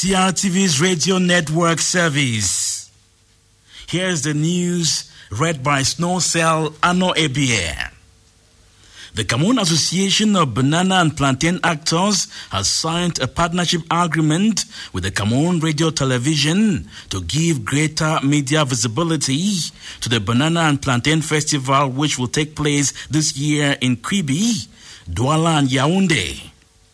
CRTV's radio network service. Here's the news read by Snowcell Ano Ebie. The Cameroon Association of Banana and Plantain Actors has signed a partnership agreement with the Cameroon Radio Television to give greater media visibility to the Banana and Plantain Festival, which will take place this year in Kribi, Douala and Yaoundé.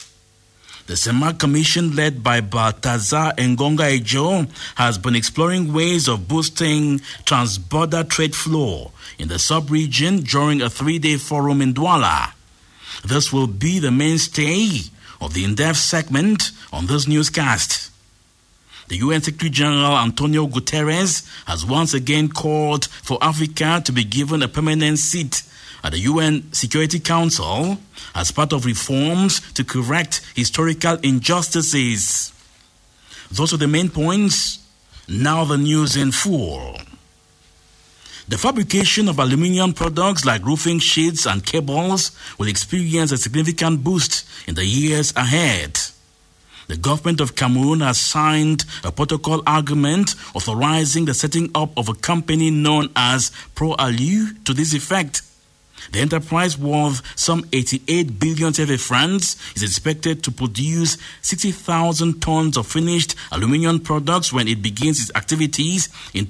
The SEMA Commission, led by Balthazar Ngonga Ejo, has been exploring ways of boosting trans-border trade flow in the sub-region during a 3-day forum in Douala. This will be the mainstay of the in-depth segment on this newscast. The UN Secretary General Antonio Guterres has once again called for Africa to be given a permanent seat at the UN Security Council as part of reforms to correct historical injustices. Those are the main points. Now the news in full. The fabrication of aluminium products like roofing sheets and cables will experience a significant boost in the years ahead. The government of Cameroon has signed a protocol agreement authorizing the setting up of a company known as ProAlu to this effect. The enterprise, worth some 88 billion CFA francs, is expected to produce 60,000 tons of finished aluminium products when it begins its activities in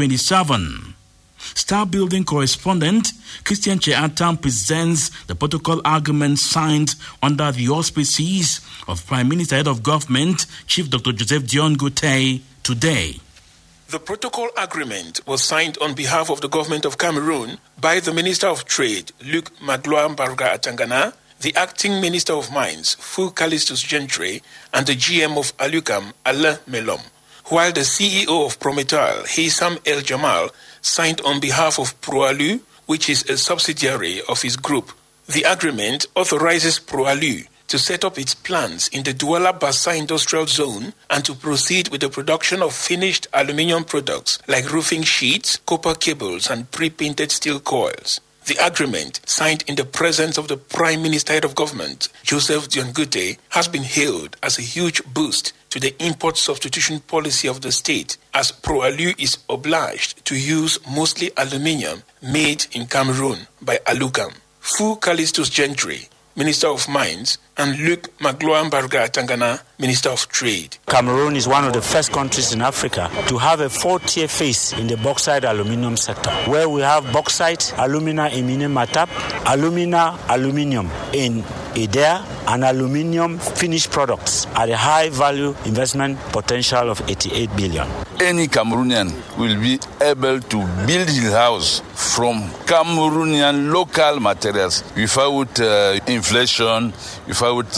2027. Star Building correspondent Christian Cheatam presents the protocol agreement signed under the auspices of Prime Minister, Head of Government, Chief Dr. Joseph Dion Goutey today. The protocol agreement was signed on behalf of the government of Cameroon by the Minister of Trade, Luc Magloire Atangana, the Acting Minister of Mines, Fou Callistus Gentry, and the GM of Alucam, Alain Melom, while the CEO of Prometal, Hissam El Jamal, signed on behalf of ProAlu, which is a subsidiary of his group. The agreement authorizes ProAlu to set up its plants in the Douala Bassa Industrial Zone and to proceed with the production of finished aluminium products like roofing sheets, copper cables, and pre-painted steel coils. The agreement, signed in the presence of the Prime Minister, Head of Government, Joseph Dion Goutey, has been hailed as a huge boost to the import substitution policy of the state, as ProAlu is obliged to use mostly aluminium made in Cameroon by Alucam. Fou Callistus Gentry, Minister of Mines, and Luc Magloire Atangana, Minister of Trade. Cameroon is one of the first countries in Africa to have a 4-tier phase in the bauxite aluminium sector, where we have bauxite, alumina in Matap, alumina, aluminium in Idea, and aluminium finished products at a high value investment potential of 88 billion. Any Cameroonian will be able to build his house from Cameroonian local materials without inflation, without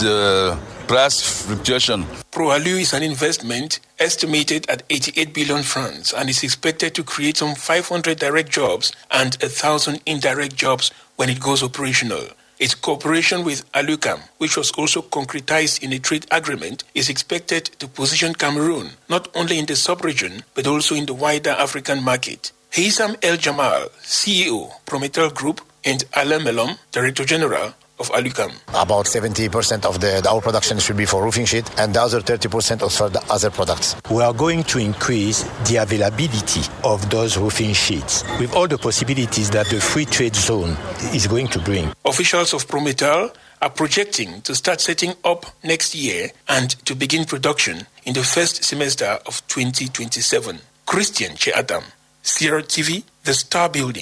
price fluctuation. ProAlu is an investment estimated at 88 billion francs and is expected to create some 500 direct jobs and 1,000 indirect jobs when it goes operational. Its cooperation with Alucam, which was also concretized in a trade agreement, is expected to position Cameroon not only in the sub-region but also in the wider African market. Hissam El Jamal, CEO, Prometal Group, and Alain Melom, Director General of Alucam. About 70% of our production should be for roofing sheet, and the other 30% is for the other products. We are going to increase the availability of those roofing sheets with all the possibilities that the free trade zone is going to bring. Officials of Prometal are projecting to start setting up next year and to begin production in the first semester of 2027. Christian Cheatam, CRTV, The Star Building.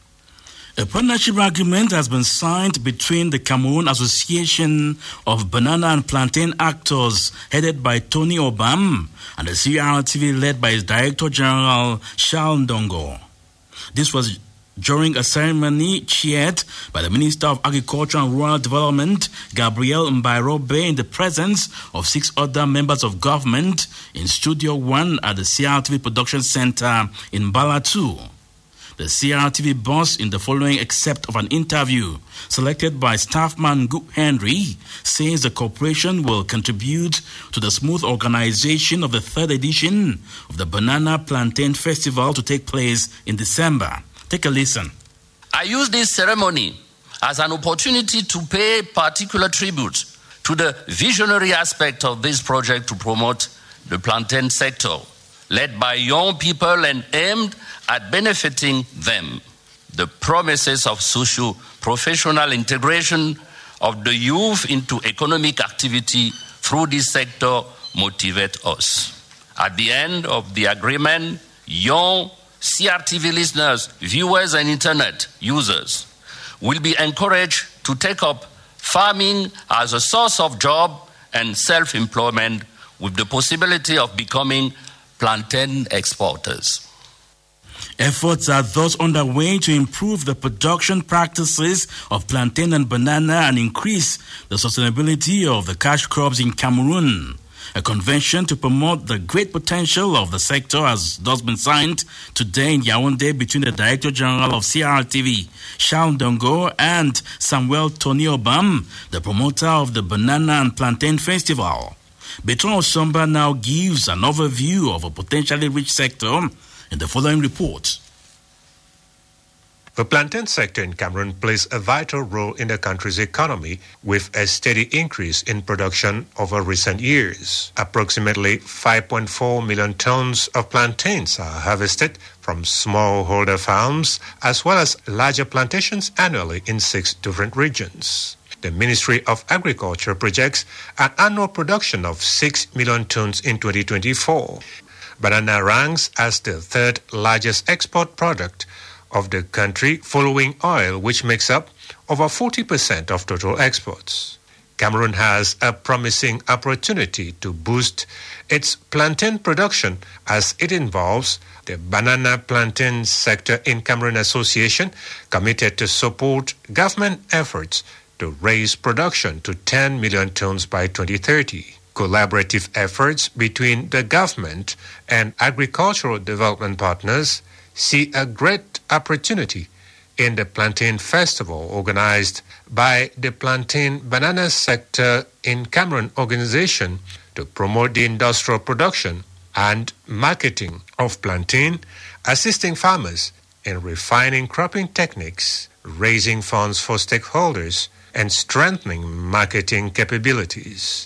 A partnership agreement has been signed between the Cameroon Association of Banana and Plantain Actors, headed by Tony Obam, and the CRTV, led by its Director General, Charles Ndongo. This was during a ceremony chaired by the Minister of Agriculture and Rural Development, Gabriel Mbairobe, in the presence of 6 other members of government in Studio 1 at the CRTV Production Center in Balatu. The CRTV boss, in the following excerpt of an interview selected by staffman Gup Henry, says the corporation will contribute to the smooth organization of the 3rd edition of the Banana Plantain Festival to take place in December. Take a listen. I use this ceremony as an opportunity to pay particular tribute to the visionary aspect of this project to promote the plantain sector, led by young people and aimed at benefiting them. The promises of socio-professional integration of the youth into economic activity through this sector motivate us. At the end of the agreement, young CRTV listeners, viewers, and internet users will be encouraged to take up farming as a source of job and self-employment with the possibility of becoming plantain exporters. Efforts are thus underway to improve the production practices of plantain and banana and increase the sustainability of the cash crops in Cameroon. A convention to promote the great potential of the sector has thus been signed today in Yaoundé between the Director General of CRTV, Charles Dongo, and Samuel Toniobam, the promoter of the Banana and Plantain Festival. Bertrand Osomba now gives an overview of a potentially rich sector in the following report. The plantain sector in Cameroon plays a vital role in the country's economy with a steady increase in production over recent years. Approximately 5.4 million tons of plantains are harvested from smallholder farms as well as larger plantations annually in 6 different regions. The Ministry of Agriculture projects an annual production of 6 million tons in 2024. Banana ranks as the 3rd largest export product of the country, following oil, which makes up over 40% of total exports. Cameroon has a promising opportunity to boost its plantain production as it involves the Banana Plantain Sector in Cameroon Association, committed to support government efforts to raise production to 10 million tons by 2030. Collaborative efforts between the government and agricultural development partners see a great opportunity in the Plantain Festival organized by the Plantain Banana Sector in Cameroon organization to promote the industrial production and marketing of plantain, assisting farmers in refining cropping techniques, raising funds for stakeholders, and strengthening marketing capabilities.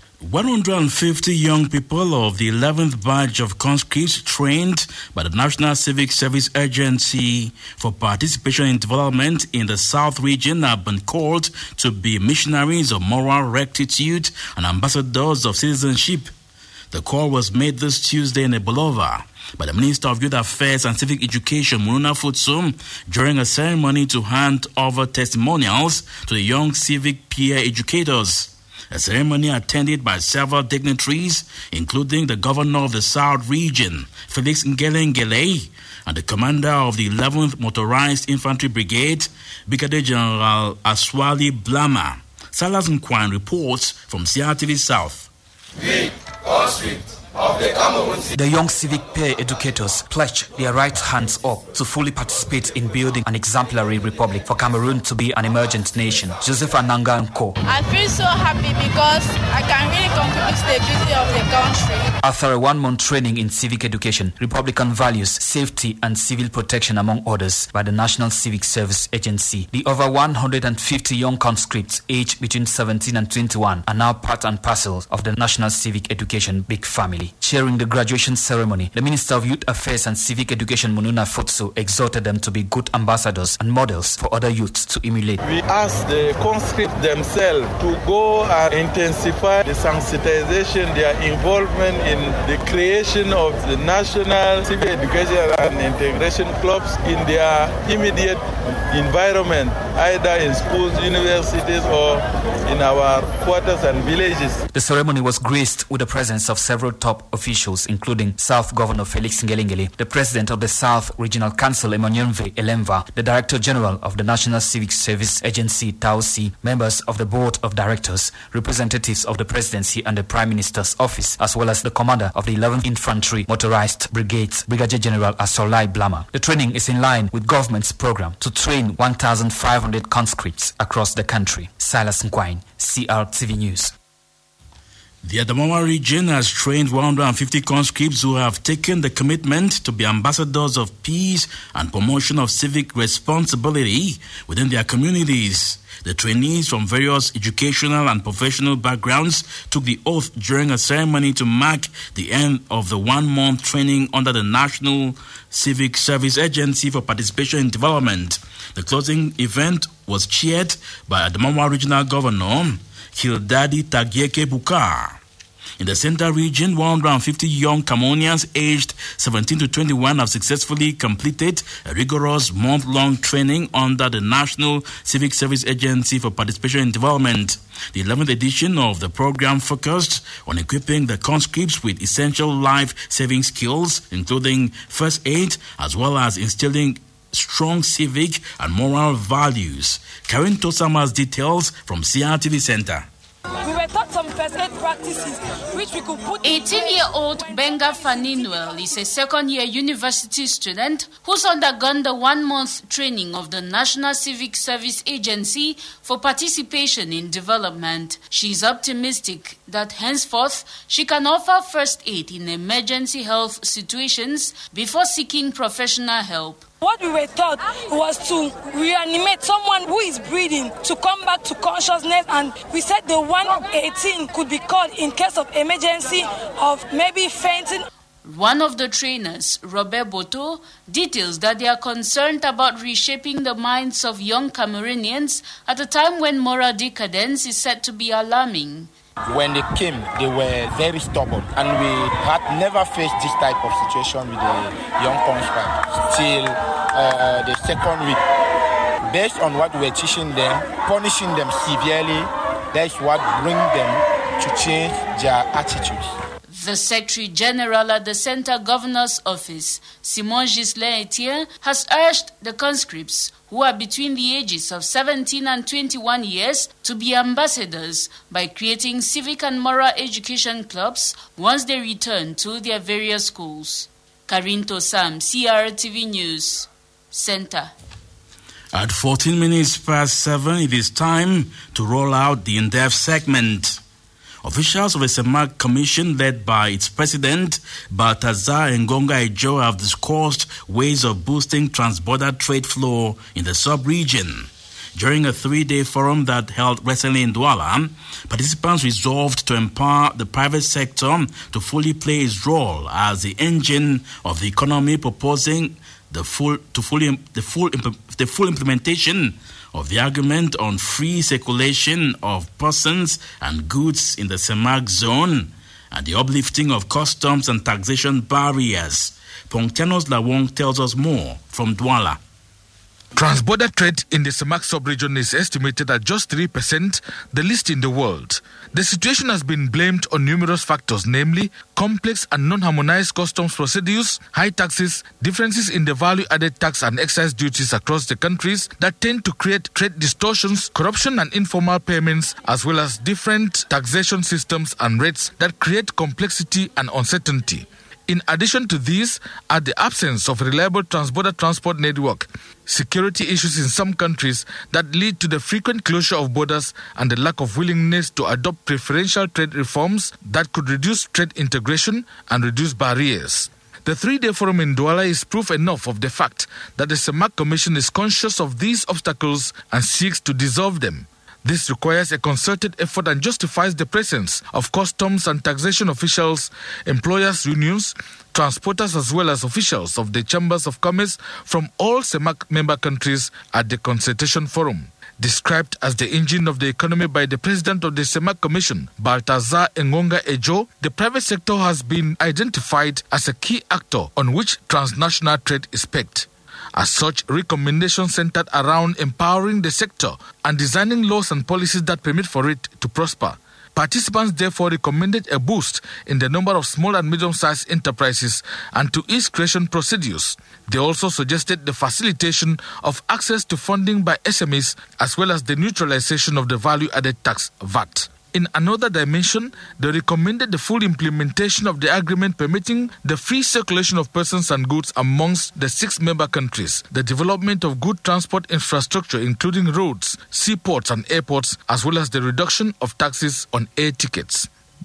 150 young people of the 11th batch of conscripts trained by the National Civic Service Agency for participation in development in the South region have been called to be missionaries of moral rectitude and ambassadors of citizenship. The call was made this Tuesday in Ebolova by the Minister of Youth Affairs and Civic Education, Mununa Futsu, during a ceremony to hand over testimonials to the young civic peer educators. A ceremony attended by several dignitaries, including the governor of the South region, Felix Ngele, and the commander of the 11th Motorized Infantry Brigade, Brigadier General Aswali Blama. Salas Nkwine reports from CRTV South. The young civic peer educators pledge their right hands up to fully participate in building an exemplary republic for Cameroon to be an emergent nation. Joseph Ananga Nko. I feel so happy because I can really contribute to the beauty of the country. After a 1-month training in civic education, Republican values, safety and civil protection among others by the National Civic Service Agency, the over 150 young conscripts aged between 17 and 21 are now part and parcel of the National Civic Education big family. Chairing the graduation ceremony, the Minister of Youth Affairs and Civic Education, Mununa Futsu, exhorted them to be good ambassadors and models for other youths to emulate. We ask the conscripts themselves to go and intensify the sensitization, their involvement in the creation of the National Civic Education and Integration Clubs in their immediate environment, either in schools, universities, or in our quarters and villages. The ceremony was graced with the presence of several top officials, including South Governor Felix Ngele, the President of the South Regional Council, Emonyonve Elemva, the Director General of the National Civic Service Agency, Tausi, members of the Board of Directors, representatives of the Presidency and the Prime Minister's Office, as well as the Commander of the 11th Infantry Motorized Brigades, Brigadier General Asolai Blama. The training is in line with government's program to train 1,500 conscripts across the country. Silas Nkwine, CRTV News. The Adamawa region has trained 150 conscripts who have taken the commitment to be ambassadors of peace and promotion of civic responsibility within their communities. The trainees from various educational and professional backgrounds took the oath during a ceremony to mark the end of the 1-month training under the National Civic Service Agency for Participation in Development. The closing event was chaired by Adamawa Regional Governor Hildadi Tagieke Bukar. In the Central region, 150 young Cameroonians aged 17 to 21 have successfully completed a rigorous month-long training under the National Civic Service Agency for Participation in Development. The 11th edition of the program focused on equipping the conscripts with essential life-saving skills, including first aid, as well as instilling strong civic and moral values. Karen Tosama's details from CRTV Center. We were taught some first aid practices which we could put. 18-year-old Benga Faninwell is a second-year university student who's undergone the 1-month training of the National Civic Service Agency for Participation in Development. She's optimistic that henceforth she can offer first aid in emergency health situations before seeking professional help. What we were taught was to reanimate someone who is breathing to come back to consciousness, and we said the 118 could be called in case of emergency of maybe fainting. One of the trainers, Robert Boto, details that they are concerned about reshaping the minds of young Cameroonians at a time when moral decadence is said to be alarming. When they came, they were very stubborn, and we had never faced this type of situation with the young conscripts till the second week. Based on what we were teaching them, punishing them severely, that's what brings them to change their attitudes. The Secretary General at the Center Governor's Office, Simon Ghislain Etienne, has urged the conscripts who are between the ages of 17 and 21 years to be ambassadors by creating civic and moral education clubs once they return to their various schools. Karin Tosam, CRTV News, Center. At 14 minutes past 7, it is time to roll out the in-depth segment. Officials of a CEMAC commission led by its president, Balthazar Ngonga Ejo, have discussed ways of boosting trans-border trade flow in the sub-region. During a 3-day forum that held recently in Douala, participants resolved to empower the private sector to fully play its role as the engine of the economy, proposing the full implementation of the agreement on free circulation of persons and goods in the CEMAC zone and the uplifting of customs and taxation barriers. Ponctianos Lawong tells us more from Douala. Transborder trade in the CEMAC sub-region is estimated at just 3%, the least in the world. The situation has been blamed on numerous factors, namely complex and non-harmonized customs procedures, high taxes, differences in the value-added tax and excise duties across the countries that tend to create trade distortions, corruption and informal payments, as well as different taxation systems and rates that create complexity and uncertainty. In addition to these are the absence of a reliable transborder transport network, security issues in some countries that lead to the frequent closure of borders, and the lack of willingness to adopt preferential trade reforms that could reduce trade integration and reduce barriers. The 3-day forum in Douala is proof enough of the fact that the CEMAC Commission is conscious of these obstacles and seeks to dissolve them. This requires a concerted effort and justifies the presence of customs and taxation officials, employers' unions, transporters, as well as officials of the chambers of commerce from all CEMAC member countries at the consultation forum. Described as the engine of the economy by the president of the CEMAC Commission, Balthazar Ngonga Ejo, the private sector has been identified as a key actor on which transnational trade is pegged. As such, recommendations centered around empowering the sector and designing laws and policies that permit for it to prosper. Participants therefore recommended a boost in the number of small and medium-sized enterprises and to ease creation procedures. They also suggested the facilitation of access to funding by SMEs as well as the neutralization of the value-added tax, VAT. In another dimension, they recommended the full implementation of the agreement permitting the free circulation of persons and goods amongst the 6 member countries, the development of good transport infrastructure including roads, seaports and airports, as well as the reduction of taxes on air tickets.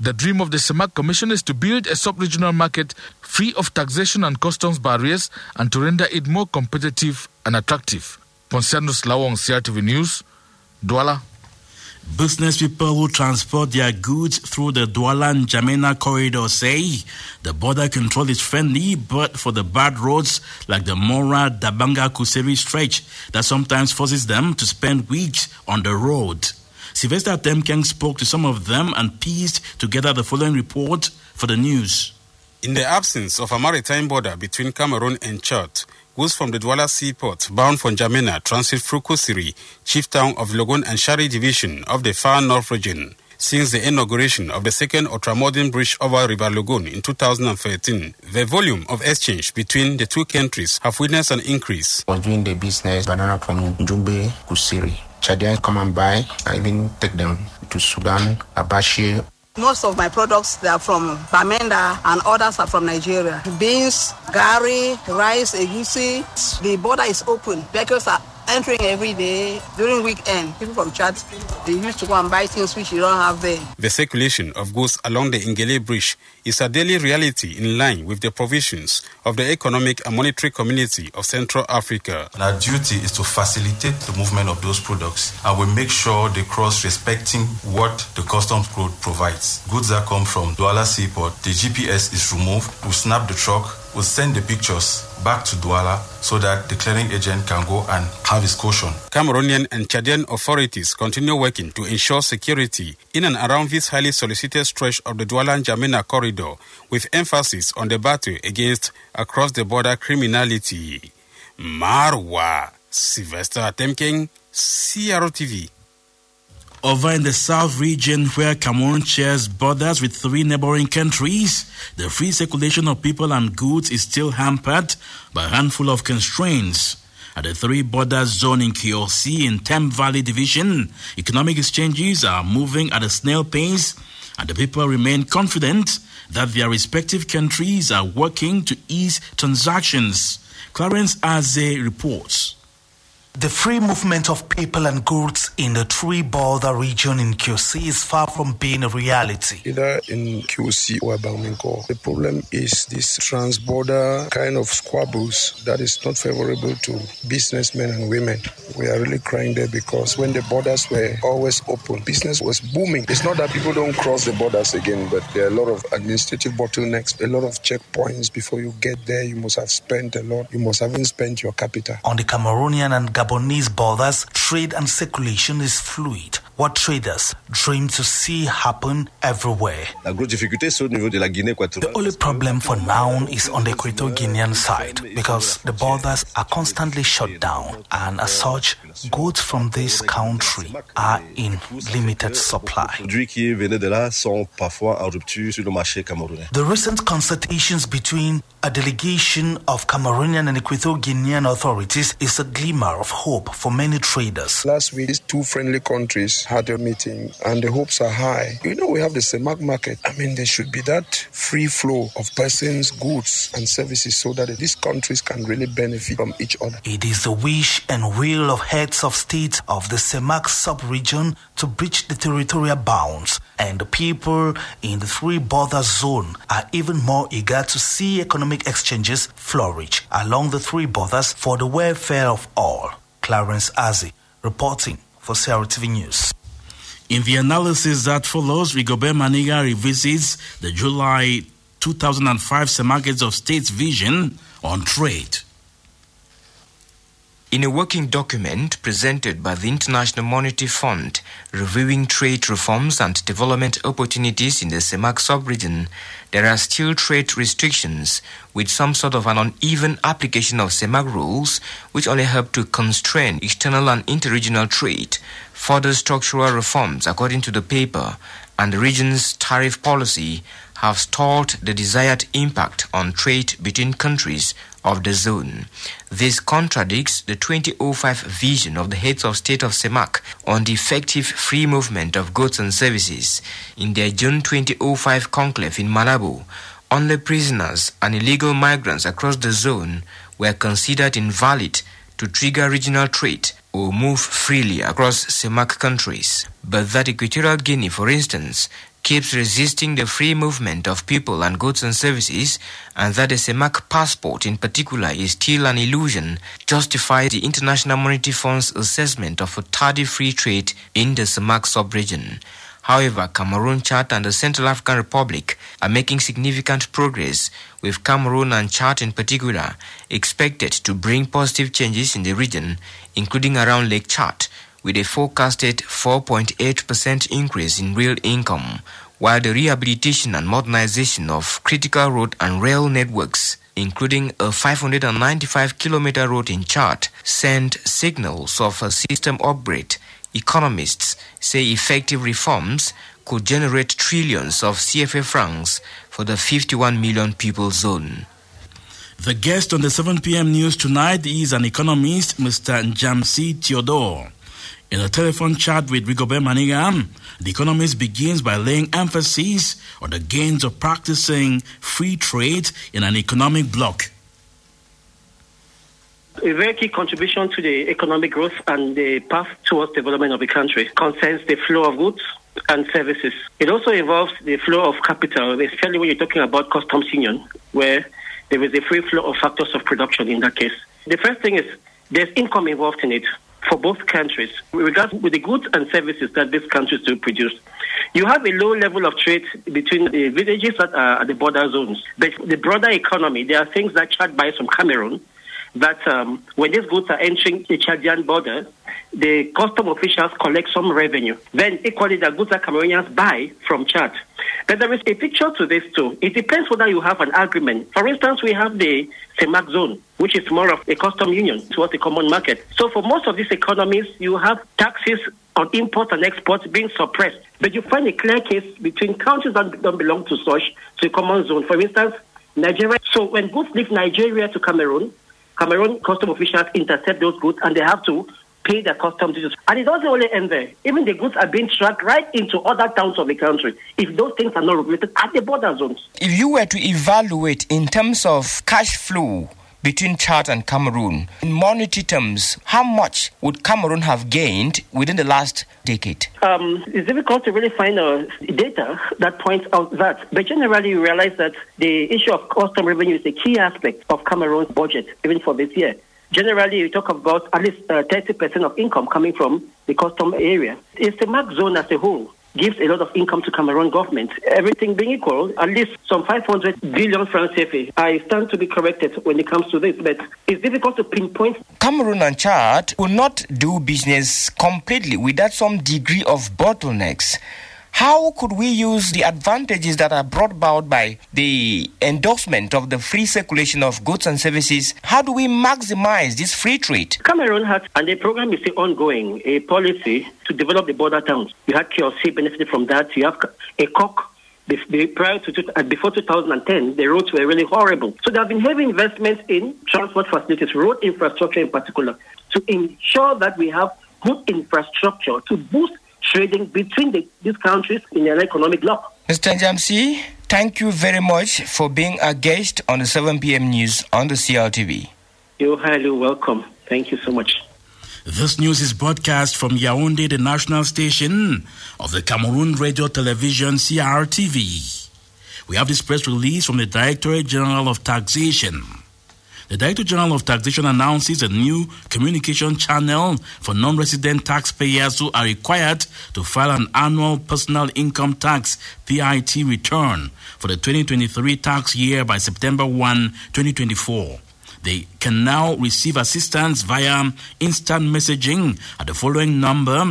The dream of the CEMAC Commission is to build a sub-regional market free of taxation and customs barriers and to render it more competitive and attractive. Ponsianus Lawong, CRTV News, Douala. Business people who transport their goods through the Douala-N'Djamena corridor say the border control is friendly, but for the bad roads like the Mora-Dabanga-Kuseri stretch that sometimes forces them to spend weeks on the road. Sylvester Temkeng spoke to some of them and pieced together the following report for the news. In the absence of a maritime border between Cameroon and Chad, goods from the Douala seaport bound for N'Djamena transit through Kusiri, chief town of Logun and Shari division of the Far North region. Since the inauguration of the second ultramodern bridge over River Logun in 2013, the volume of exchange between the two countries have witnessed an increase. I was doing the business banana from Njumbe, Kusiri. Chadians come and buy. I even take them to Sudan, Abashi. Most of my products, they are from Bamenda and others are from Nigeria. Beans, gari, rice, egusi. The border is open. Vehicles are entering every day. During weekend, people from Chad, they used to go and buy things which you don't have there. The circulation of goods along the Ngele Bridge is a daily reality in line with the provisions of the Economic and Monetary Community of Central Africa. And our duty is to facilitate the movement of those products, and we make sure they cross respecting what the customs code provides. Goods that come from Douala Seaport, the GPS is removed, we snap the truck, we'll send the pictures back to Douala so that the clearing agent can go and have his caution. Cameroonian and Chadian authorities continue working to ensure security in and around this highly solicited stretch of the Douala-N'Djamena corridor, with emphasis on the battle against across-the-border criminality. Marwa Sylvester Temkeng, CRTV. Over in the south region, where Cameroon shares borders with 3 neighboring countries, the free circulation of people and goods is still hampered by a handful of constraints. At the 3 border zone in Kiosi in Tem Valley Division, economic exchanges are moving at a snail pace, and the people remain confident that their respective countries are working to ease transactions. Clarence Aze reports. The free movement of people and goods in the 3 border region in Kiosi is far from being a reality. Either in Kiosi or Bamako, the problem is this trans-border kind of squabbles that is not favorable to businessmen and women. We are really crying there because when the borders were always open, business was booming. It's not that people don't cross the borders again, but there are a lot of administrative bottlenecks, a lot of checkpoints. Before you get there, you must have spent a lot. You must have spent your capital. On the Cameroonian and Gabonese borders, trade and circulation is fluid. What traders dream to see happen everywhere. The only problem for now is on the Equatorial Guinean side because the borders are constantly shut down, and as such, goods from this country are in limited supply. The recent consultations between a delegation of Cameroonian and Equatorial Guinean authorities is a glimmer of hope for many traders. Last week, these 2 friendly countries had a meeting and the hopes are high. You know, we have the CEMAC market. I mean, there should be that free flow of persons, goods and services so that these countries can really benefit from each other. It is the wish and will of heads of state of the CEMAC sub-region to breach the territorial bounds, and the people in the 3 border zone are even more eager to see economic exchanges flourish along the 3 borders for the welfare of all. Clarence Aze, reporting for CRTV News. In the analysis that follows, Rigobert Maniga revisits the July 2005 CEMAC Heads of State's vision on trade. In a working document presented by the International Monetary Fund reviewing trade reforms and development opportunities in the CEMAC sub-region, there are still trade restrictions with some sort of an uneven application of CEMAC rules which only help to constrain external and interregional trade. Further structural reforms, according to the paper, and the region's tariff policy have stalled the desired impact on trade between countries of the zone. This contradicts the 2005 vision of the heads of state of CEMAC on the effective free movement of goods and services. In their June 2005 conclave in Malabo, only prisoners and illegal migrants across the zone were considered invalid to trigger regional trade or move freely across CEMAC countries. But that Equatorial Guinea, for instance, keeps resisting the free movement of people and goods and services, and that the CEMAC passport in particular is still an illusion, justifies the International Monetary Fund's assessment of a tardy free trade in the CEMAC sub-region. However, Cameroon, Chad and the Central African Republic are making significant progress, with Cameroon and Chad in particular expected to bring positive changes in the region, including around Lake Chad, with a forecasted 4.8% increase in real income, while the rehabilitation and modernization of critical road and rail networks, including a 595-kilometer road in Chad, send signals of a system upgrade. Economists say effective reforms could generate trillions of CFA francs for the 51 million people zone. The guest on the 7 p.m. news tonight is an economist, Mr. Njamsi Theodore. In a telephone chat with Rigobert Maniga, the economist begins by laying emphasis on the gains of practicing free trade in an economic bloc. A very key contribution to the economic growth and the path towards development of the country concerns the flow of goods and services. It also involves the flow of capital, especially when you're talking about customs union, where there is a free flow of factors of production in that case. The first thing is there's income involved in it for both countries, with regards with the goods and services that these countries do produce. You have a low level of trade between the villages that are at the border zones. But the broader economy, there are things that Chad buys from Cameroon that when these goods are entering the Chadian border, the custom officials collect some revenue. Then equally the goods that Cameroonians buy from Chad. But there is a picture to this too. It depends whether you have an agreement. For instance, we have the CEMAC zone, which is more of a custom union towards the common market. So for most of these economies, you have taxes on import and export being suppressed. But you find a clear case between countries that don't belong to such, to a common zone. For instance, Nigeria. So when goods leave Nigeria to Cameroon custom officials intercept those goods and they have to pay their customs duties. And it doesn't only end there. Even the goods are being tracked right into other towns of the country if those things are not regulated at the border zones. If you were to evaluate in terms of cash flow between Chad and Cameroon, in monetary terms, how much would Cameroon have gained within the last decade? It's difficult to really find data that points out that. But generally, you realize that the issue of custom revenue is a key aspect of Cameroon's budget, even for this year. Generally, you talk about at least 30% of income coming from the custom area. It's the CEMAC zone as a whole gives a lot of income to Cameroon government. Everything being equal, at least some 500 billion francs CFA. I stand to be corrected when it comes to this, but it's difficult to pinpoint. Cameroon and Chad will not do business completely without some degree of bottlenecks. How could we use the advantages that are brought about by the endorsement of the free circulation of goods and services? How do we maximize this free trade? Cameroon has, and the program is still ongoing, a policy to develop the border towns. You had KLC benefited from that. You have a COC. Before 2010, the roads were really horrible. So there have been heavy investments in transport facilities, road infrastructure in particular, to ensure that we have good infrastructure to boost trading between these countries in an economic bloc. Mr. Njamsi, thank you very much for being a guest on the 7 p.m. news on the CLTV. You're highly welcome. Thank you so much. This news is broadcast from Yaoundé, the national station of the Cameroon Radio Television CRTV. We have this press release from the Directorate General of Taxation. The Director General of Taxation announces a new communication channel for non-resident taxpayers who are required to file an annual personal income tax PIT return for the 2023 tax year by September 1, 2024. They can now receive assistance via instant messaging at the following number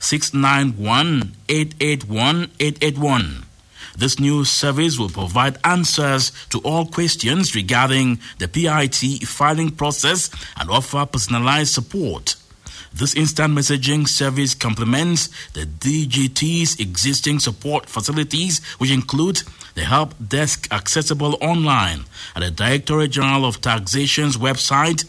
691-881-881. This new service will provide answers to all questions regarding the PIT filing process and offer personalized support. This instant messaging service complements the DGT's existing support facilities, which include the help desk accessible online at the Directorate General of Taxation's website,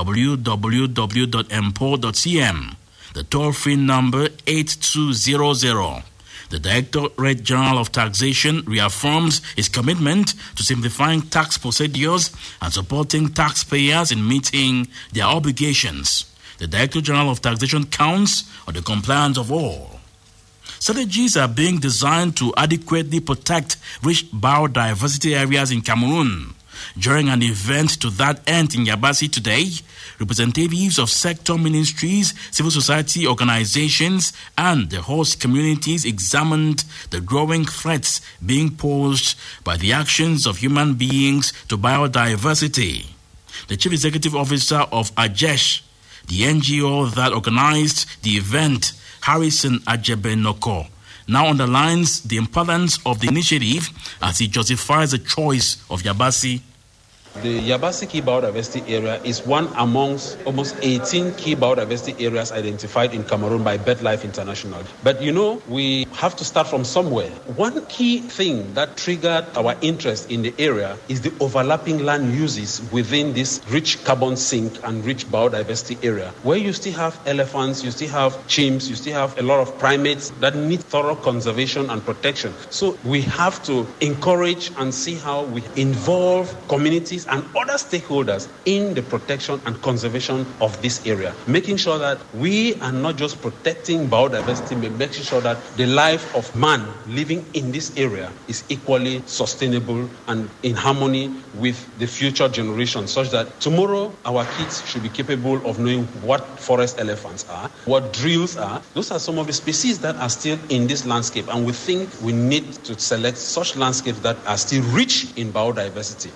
www.mpo.cm, the toll-free number 8200. The Directorate General of Taxation reaffirms its commitment to simplifying tax procedures and supporting taxpayers in meeting their obligations. The Director General of Taxation counts on the compliance of all. Strategies are being designed to adequately protect rich biodiversity areas in Cameroon. During an event to that end in Yabassi today, representatives of sector ministries, civil society organizations, and the host communities examined the growing threats being posed by the actions of human beings to biodiversity. The Chief Executive Officer of AJESH, the NGO that organized the event, Harrison Ajebenoko, now underlines the importance of the initiative as he justifies the choice of Yabassi. The Yabassi Key Biodiversity Area is one amongst almost 18 key biodiversity areas identified in Cameroon by BirdLife International. But we have to start from somewhere. One key thing that triggered our interest in the area is the overlapping land uses within this rich carbon sink and rich biodiversity area, where you still have elephants, you still have chimps, you still have a lot of primates that need thorough conservation and protection. So we have to encourage and see how we involve communities and other stakeholders in the protection and conservation of this area, making sure that we are not just protecting biodiversity, but making sure that the life of man living in this area is equally sustainable and in harmony with the future generations, such that tomorrow our kids should be capable of knowing what forest elephants are, what drills are. Those are some of the species that are still in this landscape, and we think we need to select such landscapes that are still rich in biodiversity.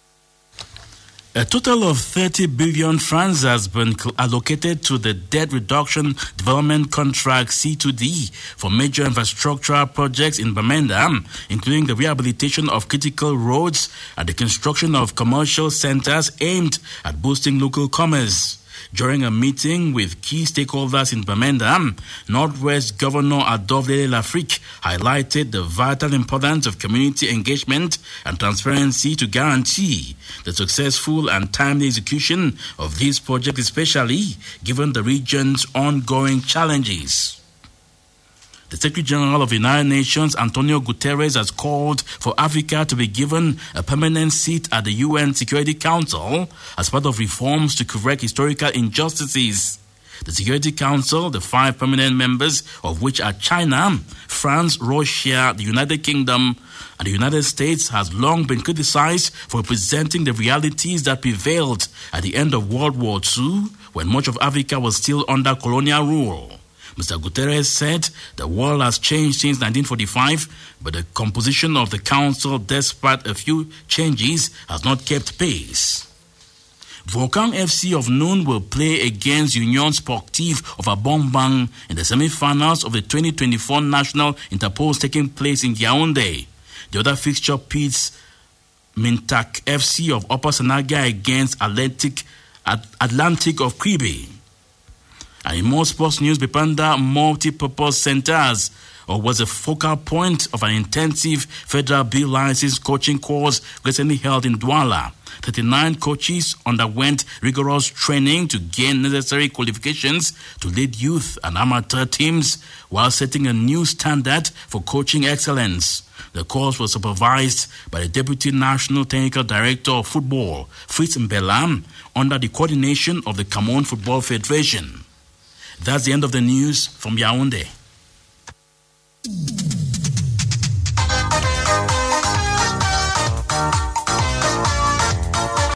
A total of 30 billion francs has been allocated to the Debt Reduction Development Contract C2D for major infrastructural projects in Bamenda, including the rehabilitation of critical roads and the construction of commercial centers aimed at boosting local commerce. During a meeting with key stakeholders in Bamenda, Northwest Governor Adolphe Lafrique highlighted the vital importance of community engagement and transparency to guarantee the successful and timely execution of these projects, especially given the region's ongoing challenges. The Secretary General of the United Nations, Antonio Guterres, has called for Africa to be given a permanent seat at the UN Security Council as part of reforms to correct historical injustices. The Security Council, the 5 permanent members of which are China, France, Russia, the United Kingdom, and the United States, has long been criticized for representing the realities that prevailed at the end of World War II, when much of Africa was still under colonial rule. Mr. Guterres said the world has changed since 1945, but the composition of the council, despite a few changes, has not kept pace. Volcan FC of Noon will play against Union Sportive of Abombang in the semi-finals of the 2024 National Interpose taking place in Yaoundé. The other fixture pits Mintak FC of Upper Sanaga against Atlantic of Kribi. And in more sports news, Bipanda Multi-Purpose Centers was a focal point of an intensive federal bill license coaching course recently held in Douala. 39 coaches underwent rigorous training to gain necessary qualifications to lead youth and amateur teams while setting a new standard for coaching excellence. The course was supervised by the Deputy National Technical Director of Football, Fritz Mbela, under the coordination of the Cameroon Football Federation. That's the end of the news from Yaoundé.